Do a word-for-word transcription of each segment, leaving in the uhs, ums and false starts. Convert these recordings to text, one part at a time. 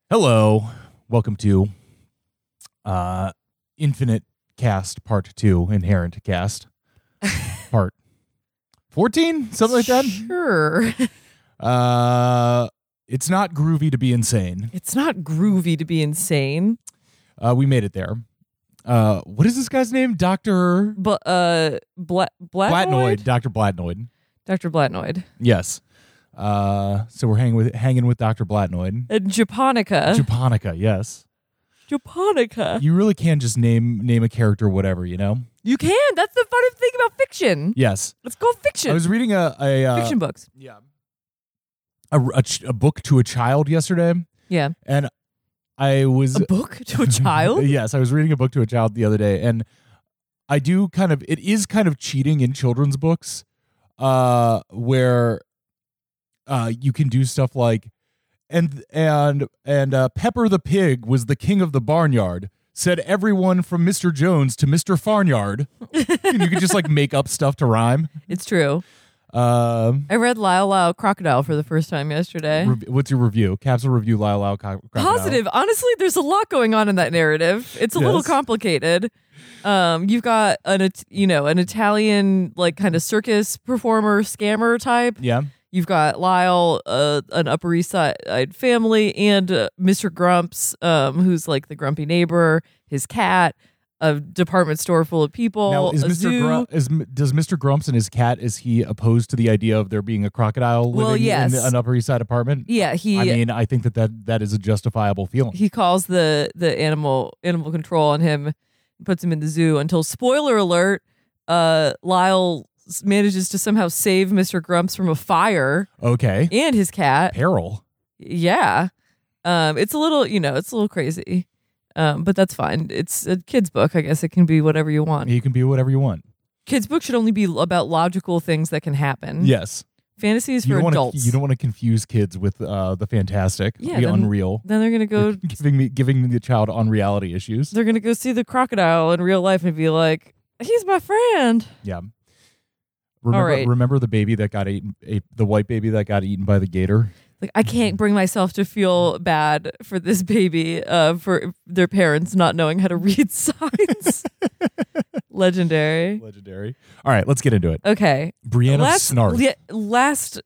Hello, welcome to uh, Infinite Cast Part Two, Inherent Cast Part fourteen, something like that. Sure. Uh, it's not groovy to be insane. It's not groovy to be insane. Uh, we made it there. Uh, what is this guy's name? Doctor But uh, Bla- Blatnoid. Blatnoid. Doctor Blatnoid. Doctor Blatnoid. Yes. Uh, so we're hanging with hanging with Doctor Blatnoid. And Japonica. Japonica. Yes. Japonica. You really can just name name a character whatever, you know. You can. That's the fun thing about fiction. Yes. It's called fiction. I was reading a a uh, fiction books. Yeah. A, a, ch- a book to a child yesterday, Yeah. and I was A book to a child? Yes, I was reading a book to a child the other day, and I do kind of it is kind of cheating in children's books, uh, where uh you can do stuff like and and and uh, Pepper the pig was the king of the barnyard. Said everyone from Mister Jones to Mister Farnyard. And you could just like make up stuff to rhyme. It's true. Um, I read Lyle Lyle Crocodile for the first time yesterday. Re- what's your review? Capsule review. Lyle Lyle. Co- Crocodile. Positive. Honestly, there's a lot going on in that narrative. It's a Yes. little complicated. Um, you've got an, It- you know, an Italian like kind of circus performer scammer type. Yeah. You've got Lyle, uh, an Upper East Side family, and uh, Mister Grumps, um, who's like the grumpy neighbor, his cat, a department store full of people. Now, is a Mister zoo. Gru- is does Mister Grumps and his cat, is he opposed to the idea of there being a crocodile Well, living yes. in an Upper East Side apartment? Yeah, he I mean, I think that, that that is a justifiable feeling. he calls the the animal animal control on him, puts him in the zoo until, spoiler alert, uh, Lyle s- manages to somehow save Mister Grumps from a fire Okay. and his cat. Peril. Yeah, um, it's a little, you know, it's a little crazy, um, but that's fine. It's a kid's book. I guess it can be whatever you want. You can be whatever you want. Kids' book should only be about logical things that can happen. Yes. Fantasy is You for don't adults. wanna, you don't want to confuse kids with uh, the fantastic, Yeah, the then- unreal. then they're gonna go. giving me giving the child unreality issues. They're gonna go see the crocodile in real life and be like, "He's my friend." Yeah. Remember, right. remember the baby that got eaten, ate, the white baby that got eaten by the gator? Like, I can't bring myself to feel bad for this baby, uh, for their parents not knowing how to read signs. Legendary. Legendary. All right, let's get into it. Okay. Brianna last, Snarth. yeah, last,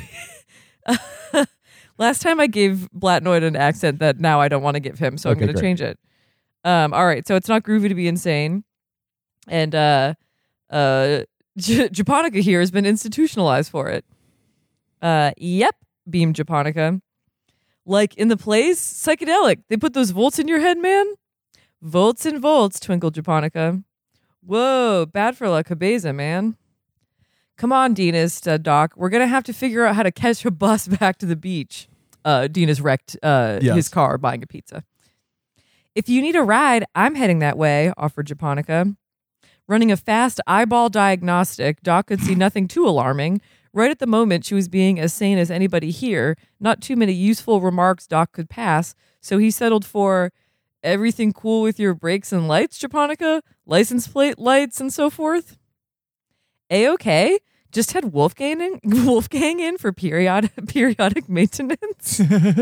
last time I gave Blatnoid an accent that now I don't want to give him, so Okay, I'm going to great. change it. Um, all right, so it's not groovy to be insane, and uh, uh, J- Japonica here has been institutionalized for it. Uh, yep, beamed Japonica. Like in the plays, psychedelic. They put those volts in your head, man. Volts and volts, twinkled Japonica. Whoa, bad for La Cabeza, man. Come on, Dinas, said Doc. We're going to have to figure out how to catch a bus back to the beach. Uh, Dinas wrecked uh, Yes. his car buying a pizza. If you need a ride, I'm heading that way, offered Japonica. Running a fast eyeball diagnostic, Doc could see nothing too alarming. Right at the moment, she was being as sane as anybody here. Not too many useful remarks Doc could pass, so he settled for, everything cool with your brakes and lights, Japonica? License plate lights and so forth? A-okay. Just had Wolfgang in, Wolfgang in for periodic, periodic maintenance?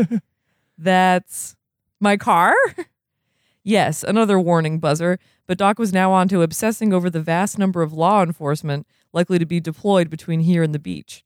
That's my car? Yes, another warning buzzer, but Doc was now on to obsessing over the vast number of law enforcement likely to be deployed between here and the beach.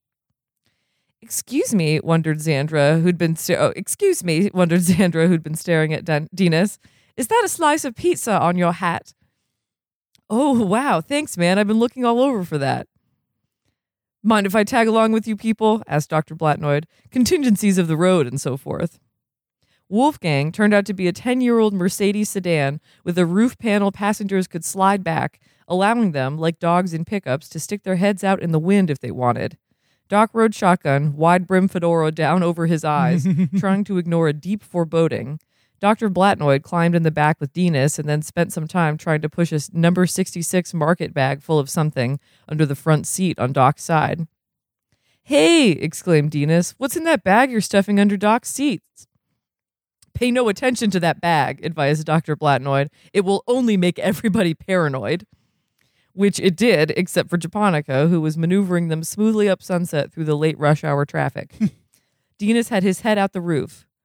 Excuse me, wondered Xandra, who'd been sta- oh, excuse me, wondered Xandra, who'd been staring at Dan- Dinas. Is that a slice of pizza on your hat? Oh, wow, thanks, man. I've been looking all over for that. Mind if I tag along with you people? Asked Doctor Blatnoid. Contingencies of the road and so forth. Wolfgang turned out to be a ten-year-old Mercedes sedan with a roof panel passengers could slide back, allowing them, like dogs in pickups, to stick their heads out in the wind if they wanted. Doc rode shotgun, wide-brim fedora down over his eyes, trying to ignore a deep foreboding. Doctor Blatnoid climbed in the back with Dinas and then spent some time trying to push a number sixty-six market bag full of something under the front seat on Doc's side. Hey, exclaimed Dinas, what's in that bag you're stuffing under Doc's seats? Pay no attention to that bag, advised Doctor Blatnoid. It will only make everybody paranoid. Which it did, except for Japonica, who was maneuvering them smoothly up Sunset through the late rush hour traffic. Dinas had his head out the roof.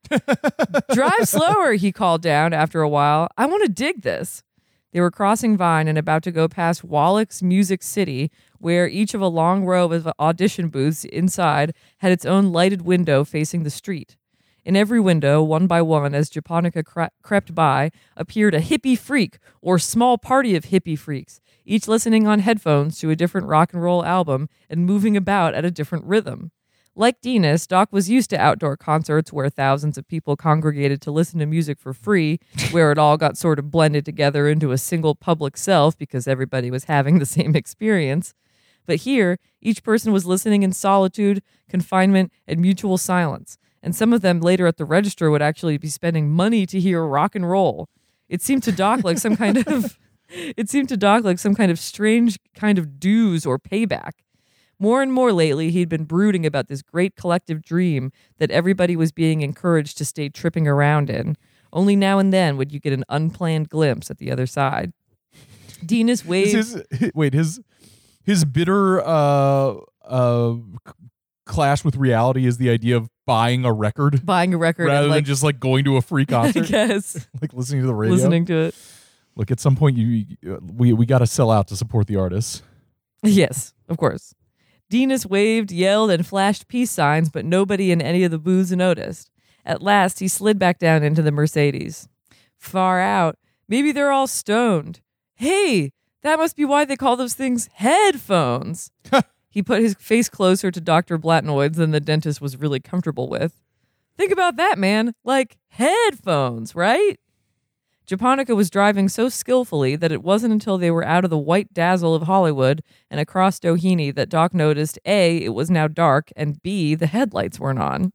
Drive slower, he called down after a while. I want to dig this. They were crossing Vine and about to go past Wallach's Music City, where each of a long row of audition booths inside had its own lighted window facing the street. In every window, one by one, as Japonica cre- crept by, appeared a hippie freak or small party of hippie freaks, each listening on headphones to a different rock and roll album and moving about at a different rhythm. Like Dinas, Doc was used to outdoor concerts where thousands of people congregated to listen to music for free, where it all got sort of blended together into a single public self because everybody was having the same experience. But here, each person was listening in solitude, confinement, and mutual silence, and some of them later at the register would actually be spending money to hear rock and roll. It seemed to Doc like some kind of it seemed to Doc like some kind of strange kind of dues or payback. More and more lately, he'd been brooding about this great collective dream that everybody was being encouraged to stay tripping around in. Only now and then would you get an unplanned glimpse at the other side. Dinas waved. His, wait, his his bitter uh, uh, clash with reality is the idea of buying a record, buying a record, rather and like, than just like going to a free concert. I guess like listening to the radio, listening to it. Look, at some point, you we we got to sell out to support the artists. Yes, of course. Dinas waved, yelled, and flashed peace signs, but nobody in any of the booths noticed. At last, he slid back down into the Mercedes. Far out. Maybe they're all stoned. Hey, that must be why they call those things headphones. He put his face closer to Doctor Blatnoid's than the dentist was really comfortable with. Think about that, man. Like headphones, right? Japonica was driving so skillfully that it wasn't until they were out of the white dazzle of Hollywood and across Doheny that Doc noticed A, it was now dark, and B, the headlights weren't on.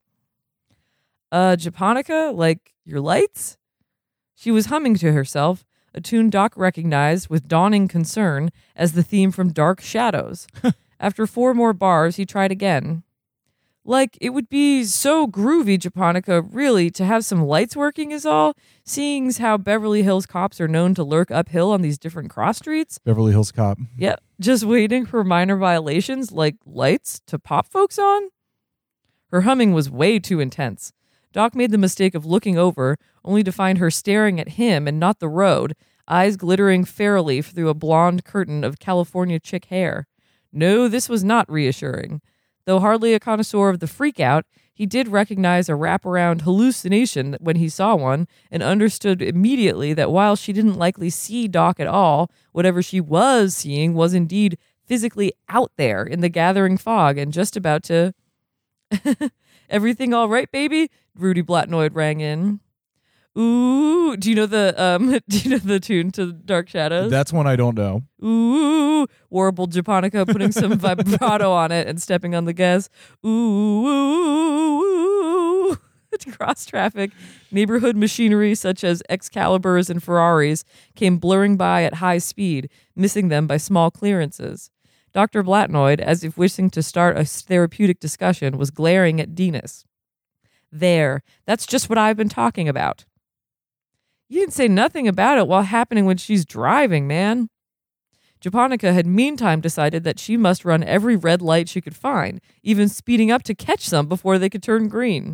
Uh, Japonica? Like, your lights? She was humming to herself, a tune Doc recognized with dawning concern as the theme from Dark Shadows. After four more bars, he tried again. Like, it would be so groovy, Japonica, really, to have some lights working is all, seeing how Beverly Hills cops are known to lurk uphill on these different cross streets. Beverly Hills Cop. Yeah, just waiting for minor violations like lights to pop folks on. Her humming was way too intense. Doc made the mistake of looking over, only to find her staring at him and not the road, eyes glittering fairly through a blonde curtain of California chick hair. No, this was not reassuring. Though hardly a connoisseur of the freak-out, he did recognize a wraparound hallucination when he saw one and understood immediately that while she didn't likely see Doc at all, whatever she was seeing was indeed physically out there in the gathering fog and just about to... Everything all right, baby? Rudy Blatnoid rang in. Ooh, do you know the um do you know the tune to Dark Shadows? That's one I don't know. Ooh, warbled Japonica, putting some vibrato on it and stepping on the gas. Ooh, ooh, ooh. Cross traffic, neighborhood machinery such as Excaliburs and Ferraris came blurring by at high speed, missing them by small clearances. Doctor Blatnoid, as if wishing to start a therapeutic discussion, was glaring at Dinas. There, that's just what I've been talking about. You didn't say nothing about it while happening when she's driving, man. Japonica had meantime decided that she must run every red light she could find, even speeding up to catch some before they could turn green.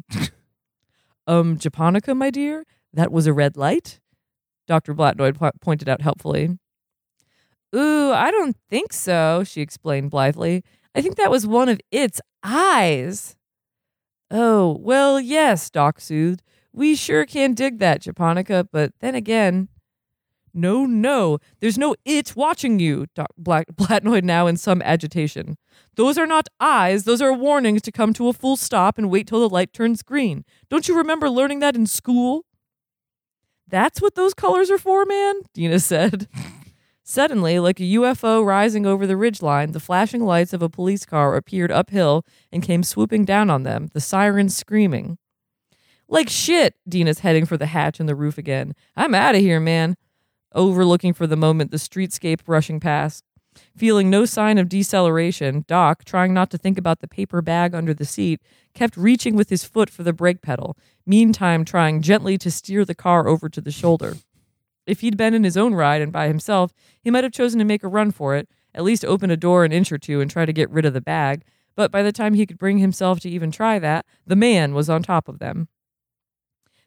um, Japonica, my dear, that was a red light? Doctor Blatnoid po- pointed out helpfully. Ooh, I don't think so, she explained blithely. I think that was one of its eyes. Oh, well, yes, Doc soothed. We sure can dig that, Japonica, but then again... No, no, there's no it watching you, Doc Black- Blatnoid now in some agitation. Those are not eyes, those are warnings to come to a full stop and wait till the light turns green. Don't you remember learning that in school? That's what those colors are for, man, Dina said. Suddenly, like a U F O rising over the ridgeline, the flashing lights of a police car appeared uphill and came swooping down on them, the sirens screaming. Like shit, Dina's heading for the hatch in the roof again. I'm out of here, man. Overlooking for the moment the streetscape rushing past. Feeling no sign of deceleration, Doc, trying not to think about the paper bag under the seat, kept reaching with his foot for the brake pedal, meantime trying gently to steer the car over to the shoulder. If he'd been in his own ride and by himself, he might have chosen to make a run for it, at least open a door an inch or two and try to get rid of the bag, but by the time he could bring himself to even try that, the man was on top of them.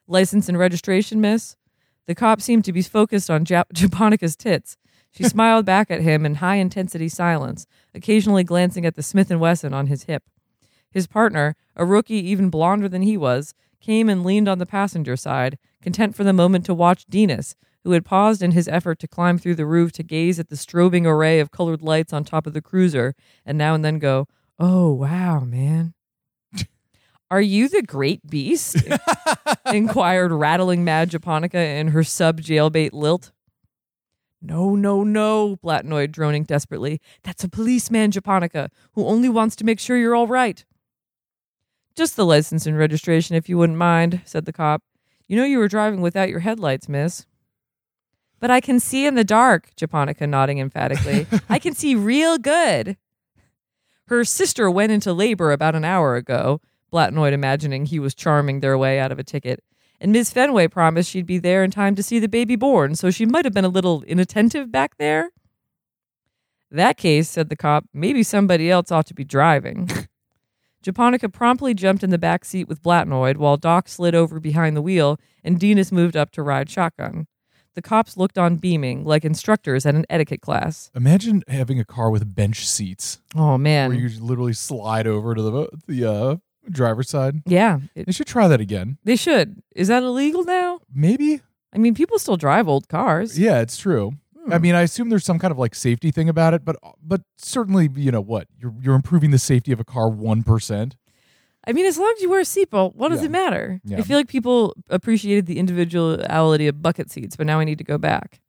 License and registration, miss? The cop seemed to be focused on Jap- Japonica's tits. She smiled back at him in high-intensity silence, occasionally glancing at the Smith and Wesson on his hip. His partner, a rookie even blonder than he was, came and leaned on the passenger side, content for the moment to watch Dinas, who had paused in his effort to climb through the roof to gaze at the strobing array of colored lights on top of the cruiser, and now and then go, "Oh, wow, man." "Are you the great beast?" inquired rattling mad Japonica in her sub-jailbait lilt. "No, no, no," Blatnoid droning desperately. "That's a policeman, Japonica, who only wants to make sure you're all right." "Just the license and registration, if you wouldn't mind," said the cop. "You know you were driving without your headlights, miss." "But I can see in the dark," Japonica nodding emphatically. "I can see real good." "Her sister went into labor about an hour ago," Blatnoid imagining he was charming their way out of a ticket. "And Miss Fenway promised she'd be there in time to see the baby born, so she might have been a little inattentive back there." "That case," said the cop, "maybe somebody else ought to be driving." Japonica promptly jumped in the back seat with Blatnoid while Doc slid over behind the wheel and Dinas moved up to ride shotgun. The cops looked on beaming, like instructors at an etiquette class. Imagine having a car with bench seats. Oh, man. Where you literally slide over to the the uh, driver's side. Yeah. It, they should try that again. They should. Is that illegal now? Maybe. I mean, people still drive old cars. Yeah, it's true. Hmm. I mean, I assume there's some kind of like safety thing about it, but but certainly, you know what? You're you're improving the safety of a car one percent. I mean, as long as you wear a seatbelt, what does yeah. it matter? Yeah. I feel like people appreciated the individuality of bucket seats, but now I need to go back.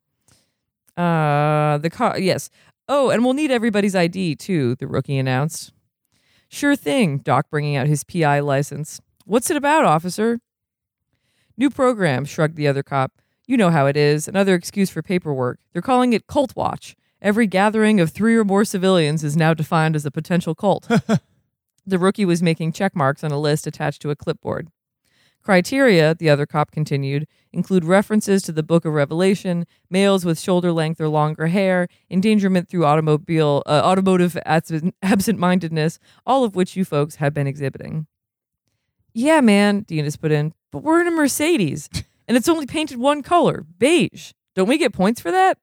Uh, the car, yes. Oh, and we'll need everybody's I D too, the rookie announced. "Sure thing," Doc bringing out his P I license. "What's it about, officer?" "New program," shrugged the other cop. "You know how it is, another excuse for paperwork. They're calling it Cult Watch. Every gathering of three or more civilians is now defined as a potential cult." The rookie was making check marks on a list attached to a clipboard. "Criteria," the other cop continued, "include references to the Book of Revelation, males with shoulder length or longer hair, endangerment through automobile, uh, automotive absent-mindedness, all of which you folks have been exhibiting." "Yeah, man," Dinas put in, "but we're in a Mercedes, and it's only painted one color, beige. Don't we get points for that?"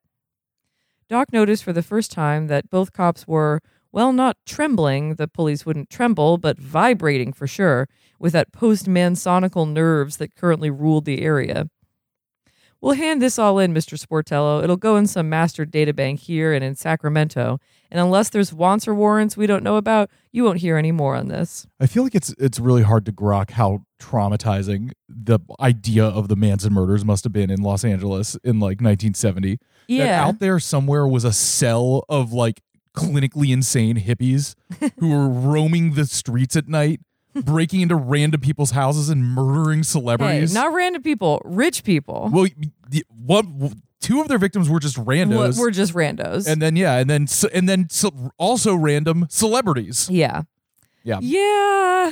Doc noticed for the first time that both cops were, well, not trembling, the police wouldn't tremble, but vibrating for sure, with that post-Mansonical nerves that currently ruled the area. "We'll hand this all in, Mister Sportello. It'll go in some master databank here and in Sacramento, and unless there's wants or warrants we don't know about, you won't hear any more on this." I feel like it's it's really hard to grok how traumatizing the idea of the Manson murders must have been in Los Angeles in like nineteen seventy. Yeah. That out there somewhere was a cell of like clinically insane hippies who were roaming the streets at night, breaking into random people's houses and murdering celebrities. Hey, not random people, rich people. Well, the, what two of their victims were just randos. We're just randos. And then yeah, and then and then also random celebrities. Yeah. Yeah. Yeah.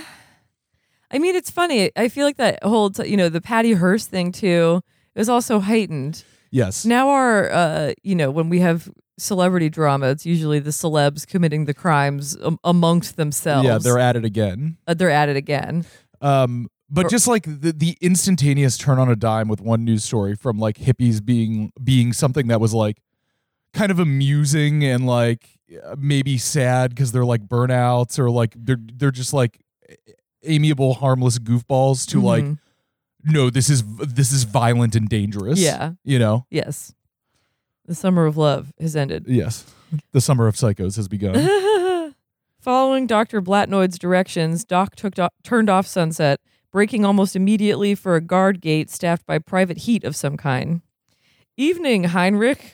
I mean, it's funny. I feel like that whole, t- you know, the Patty Hearst thing too is also heightened. Yes. Now our, uh, you know, when we have celebrity drama, it's usually the celebs committing the crimes um, amongst themselves. Yeah, they're at it again. Uh, they're at it again. Um, but or, just like the, the instantaneous turn on a dime with one news story from like hippies being being something that was like kind of amusing and like maybe sad because they're like burnouts or like they're they're just like amiable, harmless goofballs to mm-hmm. like, no, this is this is violent and dangerous. Yeah, you know. Yes. The summer of love has ended. Yes. The summer of psychos has begun. Following Doctor Blatnoid's directions, Doc took do- turned off Sunset, braking almost immediately for a guard gate staffed by private heat of some kind. "Evening, Heinrich,"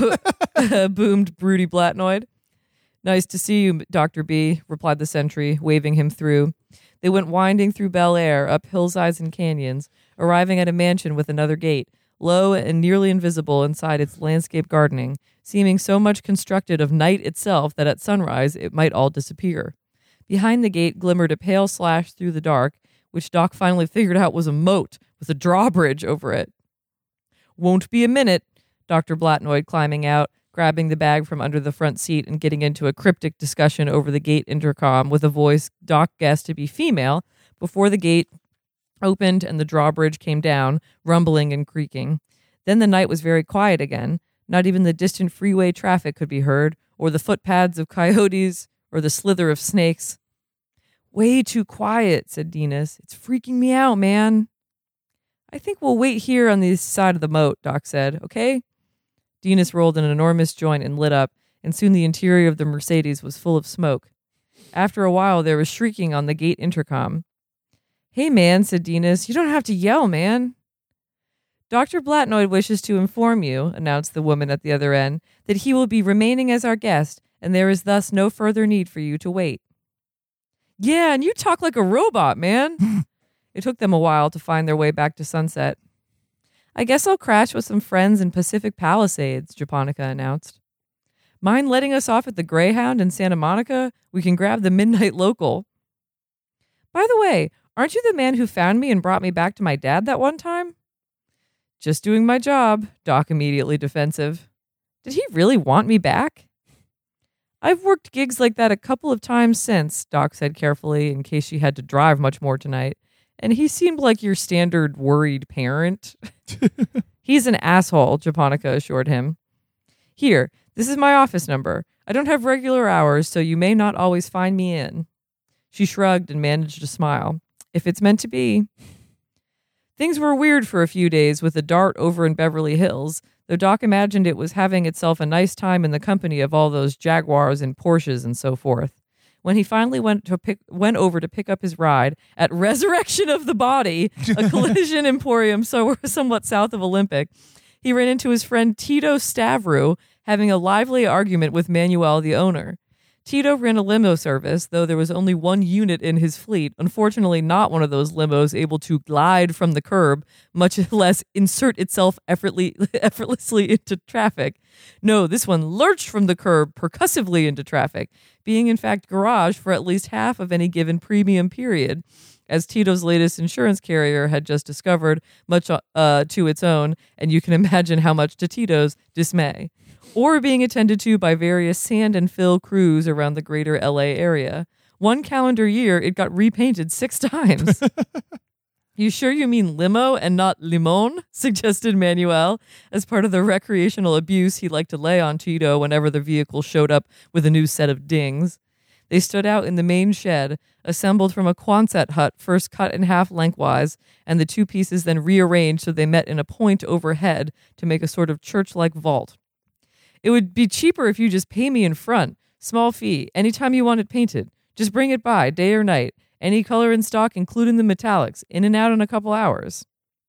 boomed broody Blatnoid. "Nice to see you, Doctor B," replied the sentry, waving him through. They went winding through Bel Air, up hillsides and canyons, arriving at a mansion with another gate, low and nearly invisible inside its landscape gardening, seeming so much constructed of night itself that at sunrise it might all disappear. Behind the gate glimmered a pale slash through the dark, which Doc finally figured out was a moat with a drawbridge over it. "Won't be a minute," Doctor Blatnoid climbing out, grabbing the bag from under the front seat and getting into a cryptic discussion over the gate intercom with a voice Doc guessed to be female before the gate opened and the drawbridge came down, rumbling and creaking. Then the night was very quiet again. Not even the distant freeway traffic could be heard, or the footpads of coyotes, or the slither of snakes. Way too quiet, said Dinas. It's freaking me out, man. I think we'll wait here on the side of the moat, Doc said. Okay? Dinas rolled an enormous joint and lit up, and soon the interior of the Mercedes was full of smoke. After a while, there was shrieking on the gate intercom. Hey, man, said Dinas. You don't have to yell, man. Doctor Blatnoyd wishes to inform you, announced the woman at the other end, that he will be remaining as our guest, and there is thus no further need for you to wait. Yeah, and you talk like a robot, man. It took them a while to find their way back to Sunset. I guess I'll crash with some friends in Pacific Palisades, Japonica announced. Mind letting us off at the Greyhound in Santa Monica? We can grab the midnight local. By the way, aren't you the man who found me and brought me back to my dad that one time? Just doing my job, Doc immediately defensive. Did he really want me back? I've worked gigs like that a couple of times since, Doc said carefully, in case she had to drive much more tonight. And he seemed like your standard worried parent. He's an asshole, Japonica assured him. Here, this is my office number. I don't have regular hours, so you may not always find me in. She shrugged and managed to smile. If it's meant to be. Things were weird for a few days with the Dart over in Beverly Hills, though Doc imagined it was having itself a nice time in the company of all those Jaguars and Porsches and so forth. When he finally went to pick, went over to pick up his ride at Resurrection of the Body, a collision emporium so somewhat south of Olympic, he ran into his friend Tito Stavru having a lively argument with Manuel, the owner. Tito ran a limo service, though there was only one unit in his fleet, unfortunately not one of those limos able to glide from the curb, much less insert itself effortlessly, effortlessly into traffic. No, this one lurched from the curb percussively into traffic, being in fact garaged for at least half of any given premium period, as Tito's latest insurance carrier had just discovered, much uh, to its own, and you can imagine how much to Tito's dismay. Or being attended to by various sand and fill crews around the greater L A area. One calendar year, it got repainted six times. You sure you mean limo and not limon? Suggested Manuel, as part of the recreational abuse he liked to lay on Tito whenever the vehicle showed up with a new set of dings. They stood out in the main shed, assembled from a Quonset hut first cut in half lengthwise, and the two pieces then rearranged so they met in a point overhead to make a sort of church-like vault. It would be cheaper if you just pay me in front. Small fee, anytime you want it painted. Just bring it by, day or night. Any color in stock, including the metallics. In and out in a couple hours.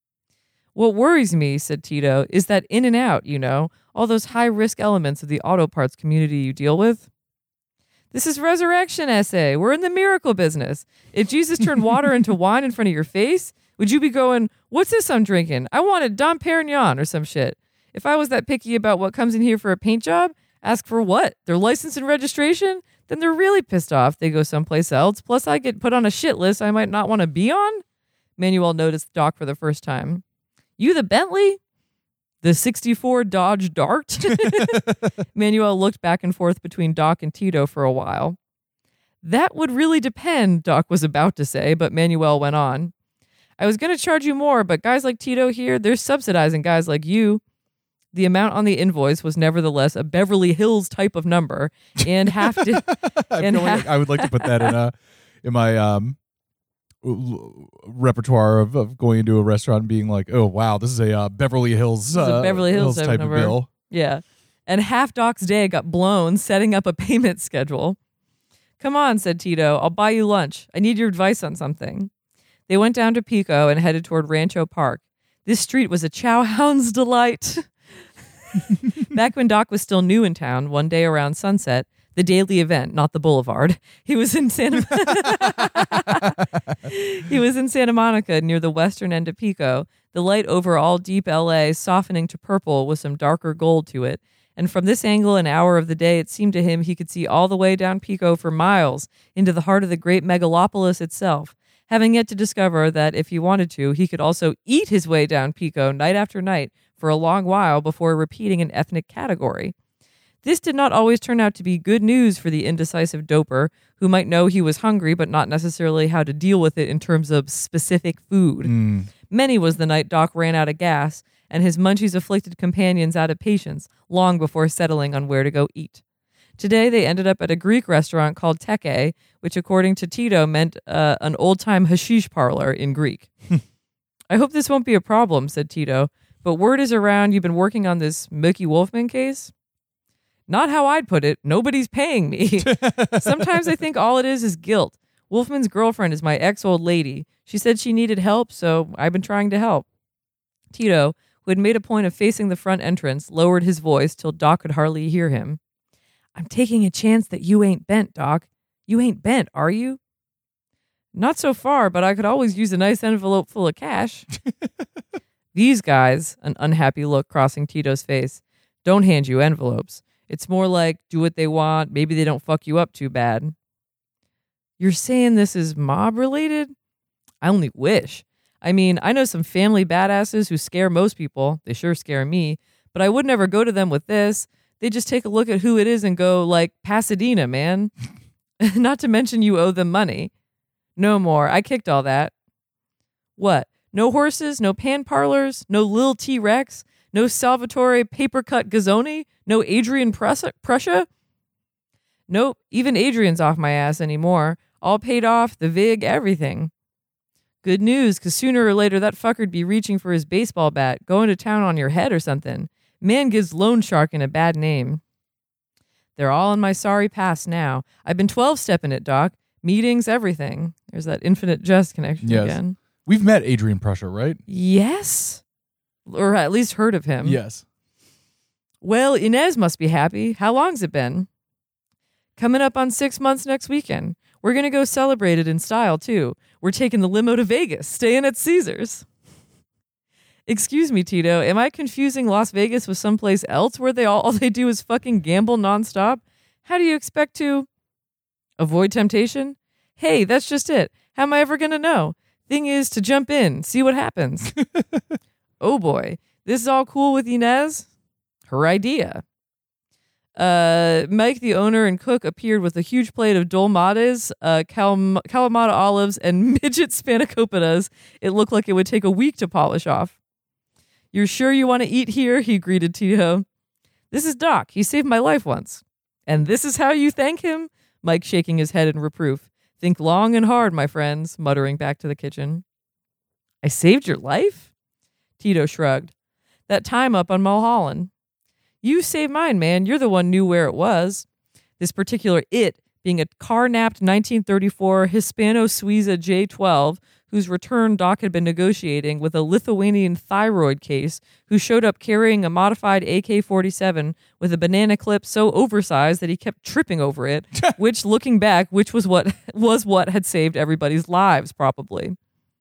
What worries me, said Tito, is that in and out, you know, all those high-risk elements of the auto parts community you deal with. This is Resurrection Essay. We're in the miracle business. If Jesus turned water into wine in front of your face, would you be going, what's this I'm drinking? I wanted Dom Perignon or some shit. If I was that picky about what comes in here for a paint job, ask for what? Their license and registration? Then they're really pissed off. They go someplace else. Plus, I get put on a shit list I might not want to be on. Manuel noticed Doc for the first time. You the Bentley? The sixty-four Dodge Dart? Manuel looked back and forth between Doc and Tito for a while. That would really depend, Doc was about to say, but Manuel went on. I was going to charge you more, but guys like Tito here, they're subsidizing guys like you. The amount on the invoice was nevertheless a Beverly Hills type of number, and half did. and I, half, like I would like to put that in a in my um repertoire of, of going into a restaurant and being like, oh wow, this is a uh, Beverly Hills, this is uh, a Beverly Hills, Hills type, type of, of bill. Yeah, and half Doc's day got blown setting up a payment schedule. Come on, said Tito, I'll buy you lunch. I need your advice on something. They went down to Pico and headed toward Rancho Park. This street was a chow hound's delight. Back when Doc was still new in town, one day around sunset, the daily event, not the boulevard, he was in Santa he was in Santa Monica near the western end of Pico, the light over all deep L A softening to purple with some darker gold to it, and from this angle and hour of the day it seemed to him he could see all the way down Pico for miles into the heart of the great megalopolis itself, having yet to discover that if he wanted to, he could also eat his way down Pico night after night for a long while before repeating an ethnic category. This did not always turn out to be good news for the indecisive doper, who might know he was hungry but not necessarily how to deal with it in terms of specific food. Mm. Many was the night Doc ran out of gas, and his munchies-afflicted companions out of patience, long before settling on where to go eat. Today, they ended up at a Greek restaurant called Teke, which, according to Tito, meant uh, an old-time hashish parlor in Greek. I hope this won't be a problem, said Tito, but word is around you've been working on this Mickey Wolfman case? Not how I'd put it. Nobody's paying me. Sometimes I think all it is is guilt. Wolfman's girlfriend is my ex-old lady. She said she needed help, so I've been trying to help. Tito, who had made a point of facing the front entrance, lowered his voice till Doc could hardly hear him. I'm taking a chance that you ain't bent, Doc. You ain't bent, are you? Not so far, but I could always use a nice envelope full of cash. These guys, an unhappy look crossing Tito's face, don't hand you envelopes. It's more like, do what they want, maybe they don't fuck you up too bad. You're saying this is mob-related? I only wish. I mean, I know some family badasses who scare most people. They sure scare me. But I would never go to them with this. They just take a look at who it is and go, like, Pasadena, man. Not to mention you owe them money. No more. I kicked all that. What? No horses? No pan parlors? No Lil T-Rex? No Salvatore paper-cut Gazzoni? No Adrian Prussia? Prussia? Nope. Even Adrian's off my ass anymore. All paid off, the vig, everything. Good news, because sooner or later that fucker'd be reaching for his baseball bat, going to town on your head or something. Man gives loan sharking a bad name. They're all in my sorry past now. I've been twelve-stepping it, Doc. Meetings, everything. There's that infinite jest connection yes. again. We've met Adrian Prussia, right? Yes. Or at least heard of him. Yes. Well, Inez must be happy. How long's it been? Coming up on six months next weekend. We're going to go celebrate it in style, too. We're taking the limo to Vegas, staying at Caesars. Excuse me, Tito, am I confusing Las Vegas with someplace else where they all, all they do is fucking gamble nonstop? How do you expect to avoid temptation? Hey, that's just it. How am I ever going to know? Thing is to jump in, see what happens. Oh boy, this is all cool with Inez? Her idea. Uh, Mike, the owner and cook, appeared with a huge plate of dolmades, uh, cal- Kalamata olives, and midget spanakopita's. It looked like it would take a week to polish off. You're sure you want to eat here? He greeted Tito. This is Doc. He saved my life once. And this is how you thank him? Mike shaking his head in reproof. Think long and hard, my friends, muttering back to the kitchen. I saved your life? Tito shrugged. That time up on Mulholland. You saved mine, man. You're the one who knew where it was. This particular it being a car-napped nineteen thirty-four Hispano-Suiza J twelve, whose return Doc had been negotiating with a Lithuanian thyroid case who showed up carrying a modified A K forty-seven with a banana clip so oversized that he kept tripping over it, which, looking back, which was what was what had saved everybody's lives, probably.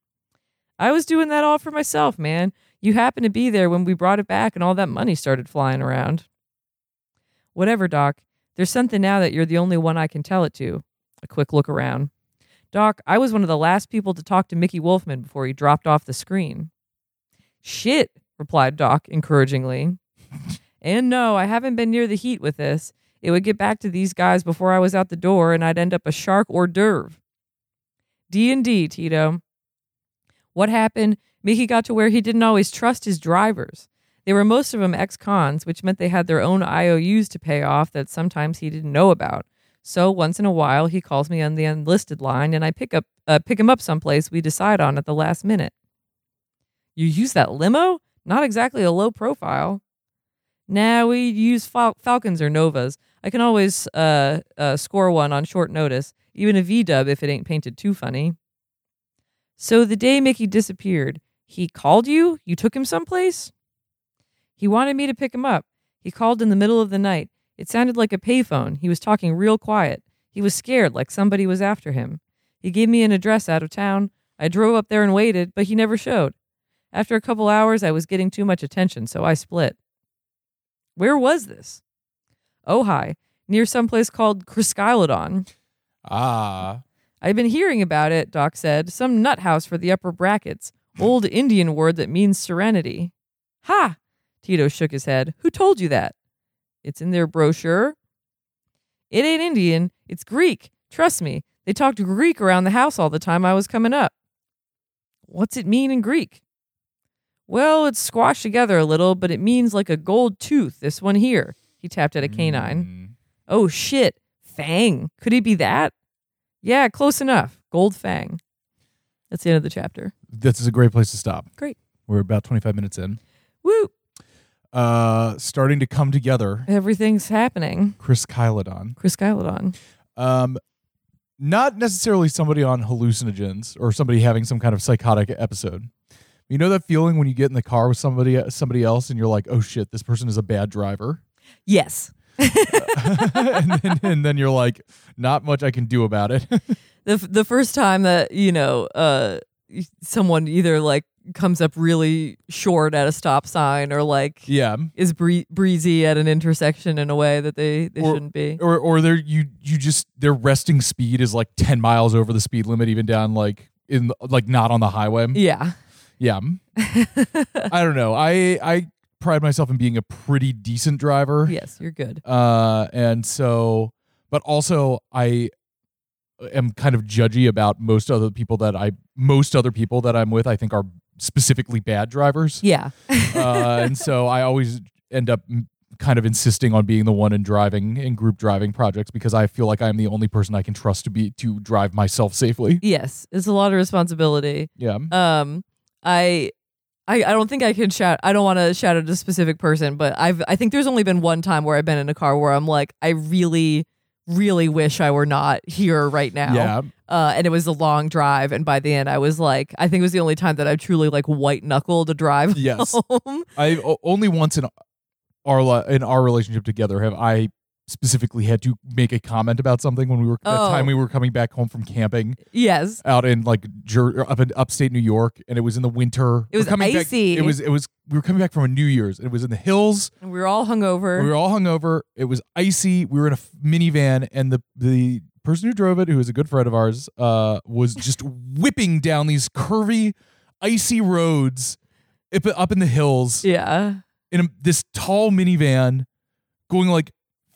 I was doing that all for myself, man. You happened to be there when we brought it back and all that money started flying around. Whatever, Doc. There's something now that you're the only one I can tell it to. A quick look around. Doc, I was one of the last people to talk to Mickey Wolfman before he dropped off the screen. Shit, replied Doc encouragingly. And no, I haven't been near the heat with this. It would get back to these guys before I was out the door and I'd end up a shark hors d'oeuvre. D and D, Tito. What happened? Mickey got to where he didn't always trust his drivers. They were most of them ex-cons, which meant they had their own I O Us to pay off that sometimes he didn't know about. So once in a while, he calls me on the unlisted line, and I pick up uh, pick him up someplace we decide on at the last minute. You use that limo? Not exactly a low profile. Nah, we use Fal- Falcons or Novas. I can always uh, uh, score one on short notice, even a V-dub if it ain't painted too funny. So the day Mickey disappeared, he called you? You took him someplace? He wanted me to pick him up. He called in the middle of the night. It sounded like a payphone. He was talking real quiet. He was scared, like somebody was after him. He gave me an address out of town. I drove up there and waited, but he never showed. After a couple hours, I was getting too much attention, so I split. Where was this? Ojai, near someplace called Kriskylodon. Ah. I've been hearing about it, Doc said. Some nut house for the upper brackets. Old Indian word that means serenity. Ha! Tito shook his head. Who told you that? It's in their brochure. It ain't Indian. It's Greek. Trust me. They talked Greek around the house all the time I was coming up. What's it mean in Greek? Well, it's squashed together a little, but it means like a gold tooth, this one here. He tapped at a canine. Mm. Oh, shit. Fang. Could he be that? Yeah, close enough. Gold fang. That's the end of the chapter. This is a great place to stop. Great. We're about twenty-five minutes in. Woo. Uh, starting to come together. Everything's happening. Chris Kylodon. Chris Kylodon. Um, not necessarily somebody on hallucinogens or somebody having some kind of psychotic episode. You know that feeling when you get in the car with somebody somebody else and you're like, oh shit, this person is a bad driver? Yes. and, then, and then you're like, not much I can do about it. the The first time that, you know, uh, someone either like comes up really short at a stop sign or like yeah, is bree- breezy at an intersection in a way that they, they or, shouldn't be. Or or they're you you just their resting speed is like ten miles over the speed limit, even down like in like not on the highway. Yeah. Yeah. I don't know. I I pride myself in being a pretty decent driver. Yes, you're good. Uh and so but also I am kind of judgy about most other people that I most other people that I'm with I think are specifically bad drivers. Yeah. uh and so I always end up kind of insisting on being the one in driving in group driving projects because I feel like I'm the only person I can trust to be to drive myself safely. Yes, it's a lot of responsibility. Yeah. Um I I, I don't think I can shout. I don't want to shout at a specific person, but I've I think there's only been one time where I've been in a car where I'm like, I really, really wish I were not here right now. Yeah. Uh, and it was a long drive, and by the end, I was like, I think it was the only time that I truly like white knuckled a drive Yes. home. I o- only once in our li- in our relationship together have I specifically had to make a comment about something when we were Oh. the time we were coming back home from camping Yes. out in like Jer- up in upstate New York, and it was in the winter. It was We're coming back- icy. it was it was we were coming back from a New Year's. It was in the hills. And we were all hungover. We were all hungover. It was icy. We were in a f- minivan, and the the person who drove it, who is a good friend of ours, uh, was just whipping down these curvy, icy roads up, up in the hills yeah. in a, this tall minivan, going like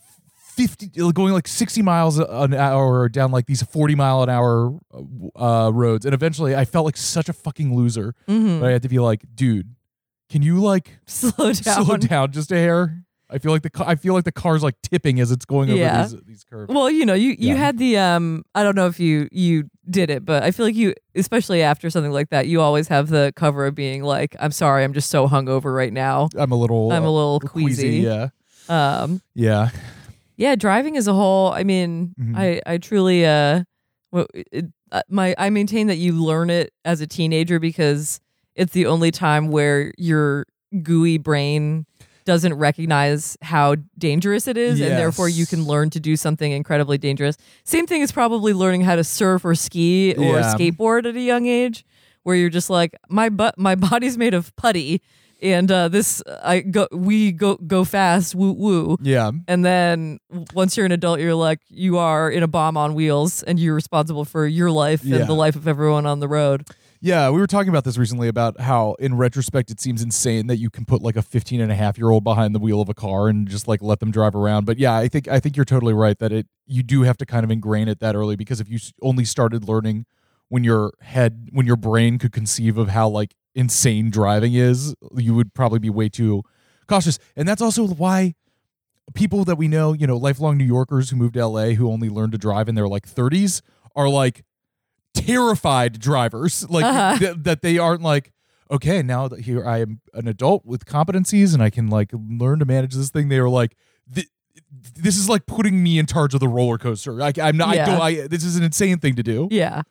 fifty, going like sixty miles an hour down like these forty mile an hour uh, roads, and eventually I felt like such a fucking loser. Mhm. But I had to be like, dude, can you like Slow down. slow down just a hair? I feel like the ca- I feel like the car's like tipping as it's going over Yeah. these these curves. Well, you know, you, you Yeah. had the um I don't know if you you did it, but I feel like you, especially after something like that, you always have the cover of being like, I'm sorry, I'm just so hungover right now. I'm a little I'm a little uh, queasy. Yeah, Um yeah. yeah, driving as a whole, I mean, Mhm. I I truly uh well, it, uh, my I maintain that you learn it as a teenager because it's the only time where your gooey brain doesn't recognize how dangerous it is, and therefore you can Yes. learn to do something incredibly dangerous. Same thing as probably learning how to surf or ski or Yeah. skateboard at a young age, where you're just like, my butt, my body's made of putty, and uh, this I go, we go go fast, woo woo. Yeah. And then once you're an adult, you're like, you are in a bomb on wheels, and you're responsible for your life Yeah. and the life of everyone on the road. Yeah, we were talking about this recently about how in retrospect it seems insane that you can put like a fifteen and a half year old behind the wheel of a car and just like let them drive around. But yeah, I think I think you're totally right that it you do have to kind of ingrain it that early, because if you s- only started learning when your head when your brain could conceive of how like insane driving is, you would probably be way too cautious. And that's also why people that we know, you know, lifelong New Yorkers who moved to L A who only learned to drive in their like thirties are like terrified drivers, like Uh-huh. th- that they aren't like, okay, now that here I am an adult with competencies and I can like learn to manage this thing. They were like, th- this is like putting me in charge of the roller coaster. Like I'm not. Yeah. I don't, I, this is an insane thing to do. Yeah.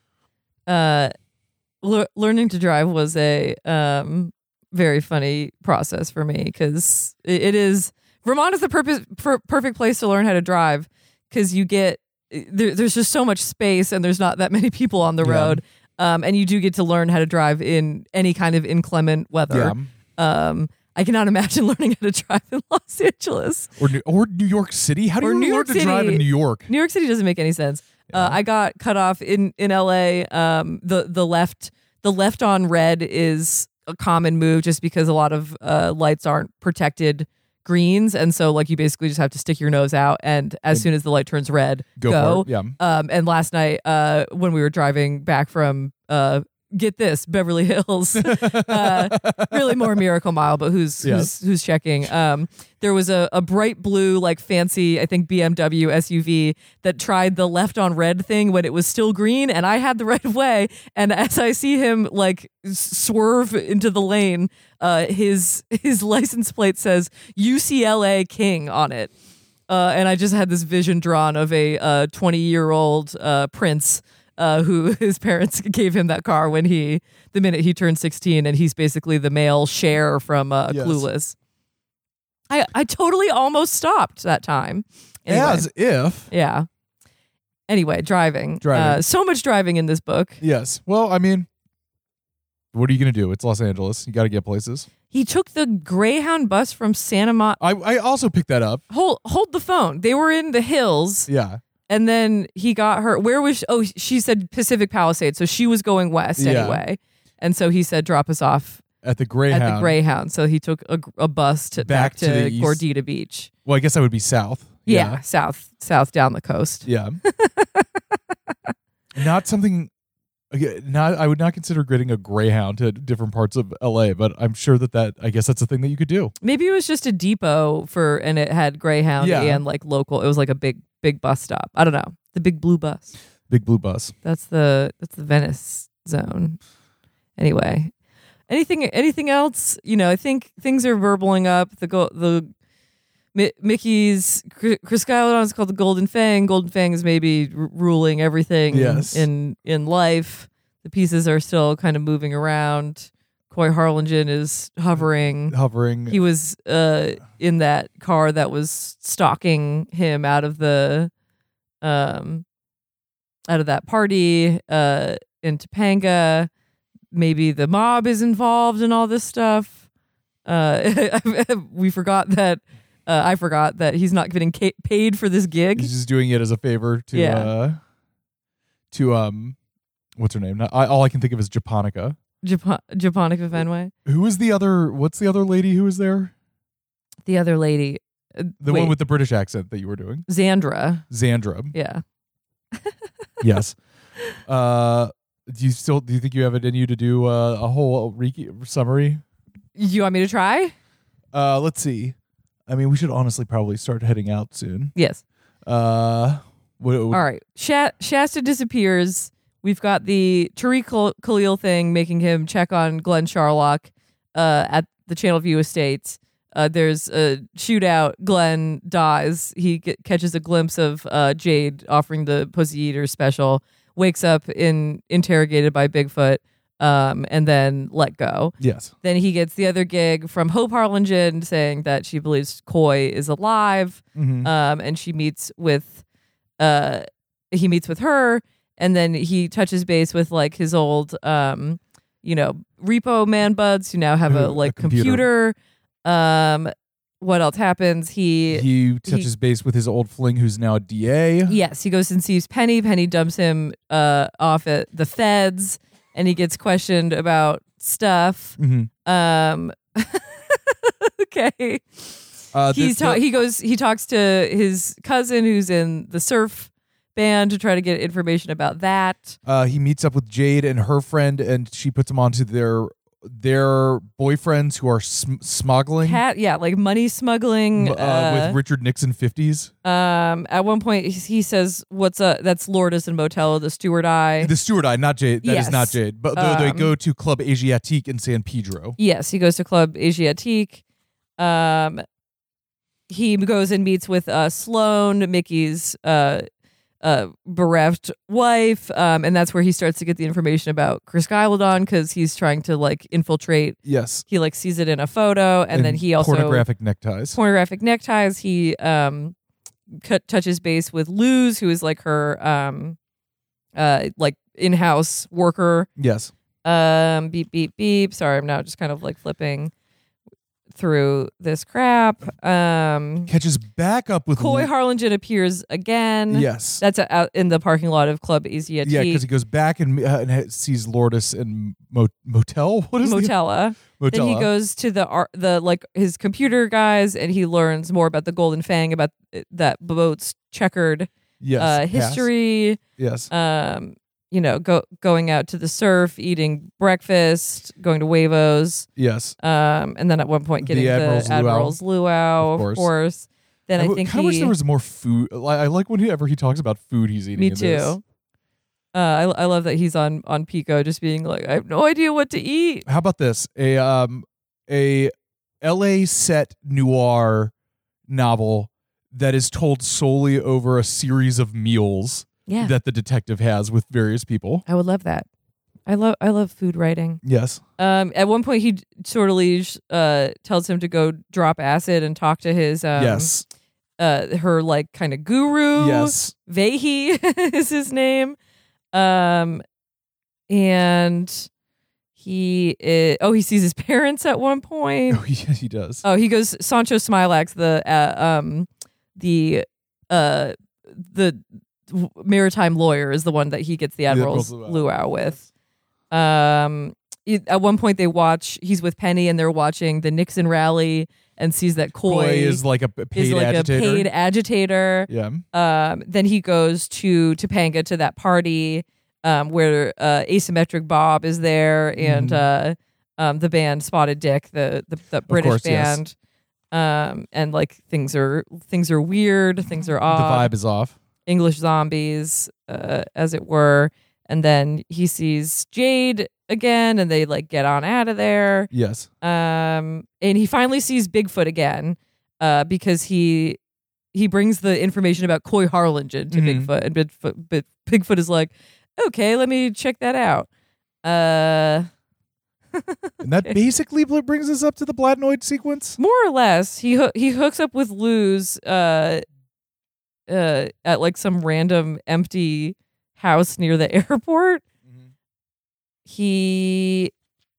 Uh, le- learning to drive was a um very funny process for me because it, it is Vermont is the purpose per- perfect place to learn how to drive because you get there, there's just so much space and there's not that many people on the Yeah. road, um, and you do get to learn how to drive in any kind of inclement weather. Yeah. Um, I cannot imagine learning how to drive in Los Angeles. Or New, or New York City. How do Or you New learn York to drive City. in New York? New York City doesn't make any sense. Uh, I got cut off in in L A. Um, the the left the left on red is a common move just because a lot of uh, lights aren't protected greens, and so like you basically just have to stick your nose out, and as And soon as the light turns red, Go, go. for it. Yeah. Um, and last night, uh, when we were driving back from, uh, get this, Beverly Hills, uh, really more Miracle Mile, but who's Yes. who's who's checking? Um, there was a, a bright blue, like fancy, I think B M W S U V that tried the left on red thing when it was still green, and I had the right of way. And as I see him like s- swerve into the lane, uh, his his license plate says U C L A King on it. Uh, and I just had this vision drawn of a twenty-year-old uh, prince uh, who his parents gave him that car when he, the minute he turned sixteen, and he's basically the male Cher from uh, Yes. Clueless. I I totally almost stopped that time. Anyway, As if. yeah. Anyway, driving. Driving. Uh, so much driving in this book. Yes. Well, I mean, what are you going to do? It's Los Angeles. You got to get places. He took the Greyhound bus from Santa Monica. I, I also picked that up. Hold, hold the phone. They were in the hills. Yeah. And then he got her. Where was she? Oh, she said Pacific Palisades. So she was going west Yeah. anyway. And so he said, drop us off At the Greyhound. at the Greyhound. So he took a, a bus to, back, Back to to, the east. Gordita Beach. Well, I guess that would be south. Yeah, south, south down the coast. Yeah. Not something. okay, Not. I would not consider getting a Greyhound to different parts of L A, but I'm sure that that. I guess that's a thing that you could do. Maybe it was just a depot for, and it had Greyhound Yeah. and like local. It was like a big, big bus stop. I don't know. The big blue bus. Big blue bus. That's the that's the Venice zone. Anyway, anything anything else? You know, I think things are burbling up. The go the Mi- Mickey's Chris Skylodon's called the Golden Fang. Golden Fang is maybe r- ruling everything Yes. in in life. The pieces are still kind of moving around. Coy Harlingen is hovering. Hovering. He was uh, in that car that was stalking him out of the um out of that party uh in Topanga. Maybe the mob is involved in all this stuff. Uh we forgot that uh, I forgot that he's not getting ca- paid for this gig. He's just doing it as a favor to. Yeah. Uh, to um, what's her name? Not, I, all I can think of is Japonica. Japan- Japonica Fenway. Who was the other? What's the other lady who was there? The other lady. Uh, The wait, one with the British accent that you were doing. Xandra. Xandra. Yeah. Yes. Uh, do you still? Do you think you have it in you to do uh, a whole re- summary? You want me to try? Uh, let's see. I mean, we should honestly probably start heading out soon. Yes. Uh, what, All right. Sha- Shasta disappears. We've got the Tariq Khal- Khalil thing making him check on Glenn Sharlock uh, at the Channelview Estates. Uh, there's a shootout. Glenn dies. He get, catches a glimpse of uh, Jade offering the Pussy Eater special, wakes up in interrogated by Bigfoot, um, and then let go. Yes. Then he gets the other gig from Hope Harlingen saying that she believes Coy is alive. Mm-hmm. Um, and she meets with, uh, he meets with her, and then he touches base with like his old, um, you know, repo man buds who now have Who- a a like computer. computer. Um, what else happens? He, he touches base with his old fling, who's now a D A. yes, he goes and sees Penny. Penny dumps him uh off at the feds, and he gets questioned about stuff. Mm-hmm. Um, okay. Uh, the- He's ta- the- he goes he talks to his cousin who's in the surf band to try to get information about that. uh, he meets up with Jade and her friend, and she puts him onto their their boyfriends who are sm- smuggling Cat, yeah, like money smuggling. uh, Uh, with Richard Nixon fifties. um, at one point he he says, "What's up?" That's Lourdes and Motello, the steward eye. The steward eye, not Jade. That is Yes. not Jade. But though they Um, go to Club Asiatique in San Pedro. Yes, he goes to Club Asiatique. Um, he goes and meets with uh, Sloane, Mickey's uh, uh, bereft wife, um, and that's where he starts to get the information about Chris Skylodon because he's trying to like infiltrate. Yes. He like sees it in a photo, and, then he also pornographic neckties. pornographic neckties. He um, cut, touches base with Luz, who is like her um, uh, like in-house worker. Yes. Um, beep beep beep. Sorry, I'm now just kind of like flipping. through this crap. Um, Catches back up with Coy Lu- Harlingen appears again. Yes. That's out in the parking lot of Club Asiatique. Yeah, because he goes back and, uh, and ha- sees Lourdes in Mo- Motel. What is the Motella. Motella? Then he goes to the ar- the like his computer guys, and he learns more about the Golden Fang, about uh, that boat's checkered yes. uh, past. history. Yes. Um, you know, go going out to the surf, eating breakfast, going to Huevos. Yes. Um, and then at one point The getting the Admiral's Luau. Admiral's Luau, Of of course. course. Then I, I think kind of wish he. there was more food. Like, I like whenever he talks about food he's eating. Me in this. too. Uh, I I love that he's on on Pico, just being like, I have no idea what to eat. How about this? A um a L A set noir novel that is told solely over a series of meals Yeah, that the detective has with various people. I would love that. I love I love food writing. Yes. Um, at one point he d- sort of leaves, uh tells him to go drop acid and talk to his um yes. uh her like kind of guru. Yes. Vehi is his name. Um, and he is, oh he sees his parents at one point. Oh, yeah, he does. Oh, he goes Sancho Smilax, the uh, um the uh the maritime lawyer is the one that he gets the Admiral's Admiral's Luau with. Um, it- at one point they watch. He's with Penny and they're watching the Nixon rally and sees that Coy, Coy is like a p- paid is like agitator. a paid agitator. yeah. Um, then he goes to Topanga to that party um, where uh, Asymmetric Bob is there and Mhm. uh, um, the band Spotted Dick, the the, the British course, yes. band. Um, and like things are things are weird, things are The odd. vibe is off. English zombies, uh, as it were. And then he sees Jade again, and they like get on out of there. Yes. Um, and he finally sees Bigfoot again, uh, because he he brings the information about Coy Harlingen to Mhm. Bigfoot, and Bigfoot, but Bigfoot is like, okay, let me check that out. Uh, And that basically bl- brings us up to the Blatnoid sequence. more or less, he hoo- he hooks up with Luz, uh, uh, at like some random empty house near the airport. He,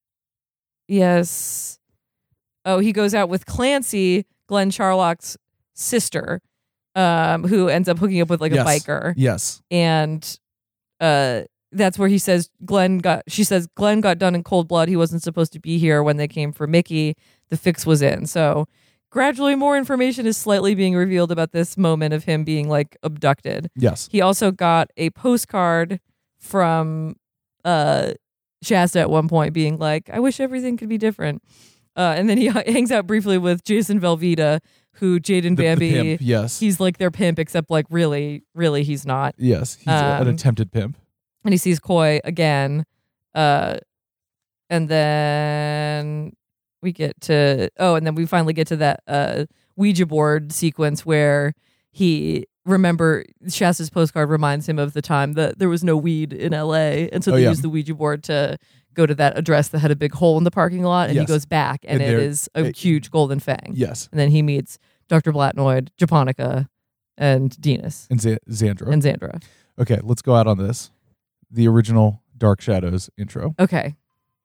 yes. Oh, he goes out with Clancy, Glenn Charlock's sister, um, who ends up hooking up with like Yes. a biker. Yes. And uh, that's where he says Glenn got, she says Glenn got done in cold blood. He wasn't supposed to be here when they came for Mickey. The fix was in. So gradually more information is slightly being revealed about this moment of him being like abducted. Yes. He also got a postcard from uh, Shasta at one point being like, I wish everything could be different. Uh, and then he h- hangs out briefly with Jason Velveeta, who Jaden The- the Bambi, pimp, yes. he's like their pimp, except like really, really he's not. Yes. He's a- an Um, attempted pimp. And he sees Coy again. Uh, and then we get to, oh, and then we finally get to that uh, Ouija board sequence where he, remember, Shasta's postcard reminds him of the time that there was no weed in L A. And so Oh, they yeah. used the Ouija board to go to that address that had a big hole in the parking lot. And Yes. he goes back, and, And it there- is a it- huge golden fang. Yes. And then he meets Doctor Blatnoid, Japonica, and Dinas, And Z- Xandra. and Xandra. Okay, let's go out on this. The original Dark Shadows intro. Okay.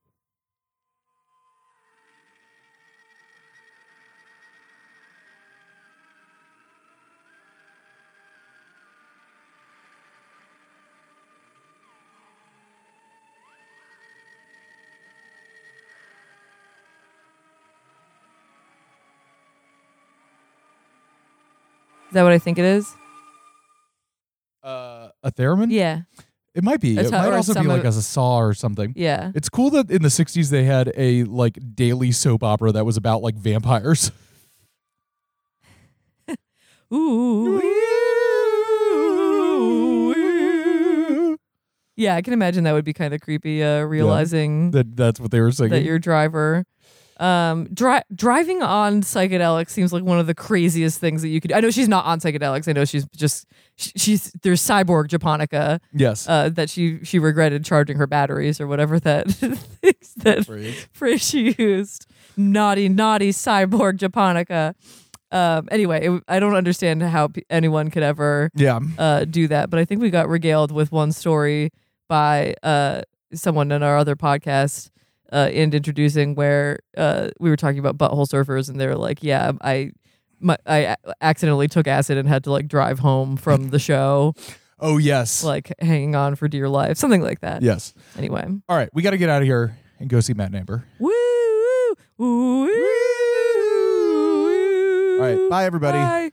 Is that what I think it is? Uh, a theremin? Yeah. It might be. That's It how- might or also be some like of- as a saw or something. Yeah. It's cool that in the sixties they had a like daily soap opera that was about like vampires. Ooh. Yeah, I can imagine that would be kind of creepy, uh, realizing that that's what they were singing. that your driver um dri- driving on psychedelics seems like one of the craziest things that you could. I know she's not on psychedelics. I know she's just sh- she's there's cyborg Japonica yes. uh that she she regretted charging her batteries or whatever that that Phrase. phrase she used. Naughty naughty cyborg Japonica. Um anyway, it, I don't understand how p- anyone could ever Yeah. uh, do that. But I think we got regaled with one story by uh, someone in our other podcast uh, and introducing where uh, we were talking about butthole surfers, and they were like, "Yeah, I, my, I accidentally took acid and had to like drive home from the show, Oh yes. like hanging on for dear life, something like that." Yes. Anyway, All right, we got to get out of here and go see Matt and Amber. woo, woo, woo, woo. All right, bye everybody. Bye.